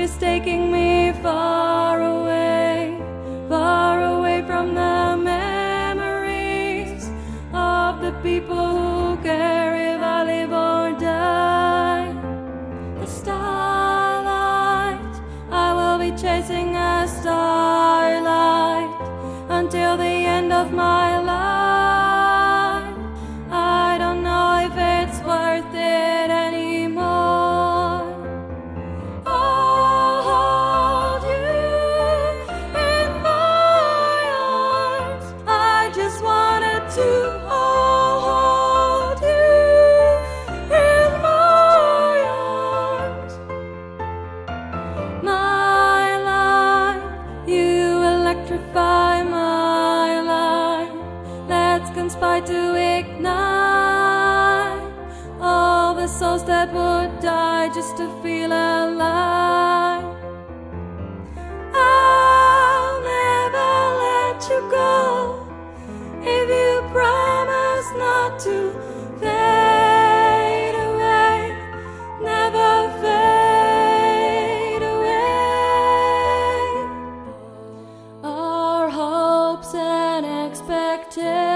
is taking me far away from the memories of the people who care if I live or die. The starlight, I will be chasing a starlight until the end of my life. I don't know if it's worth it anymore. I'll hold you in my arms. I just wanted to hold you in my arms. My life, you electrify my life. Let's conspire to ignite all the souls that would die just to feel alive. I'll never let you go if you promise not to fade away, never fade away. Our hopes and expectations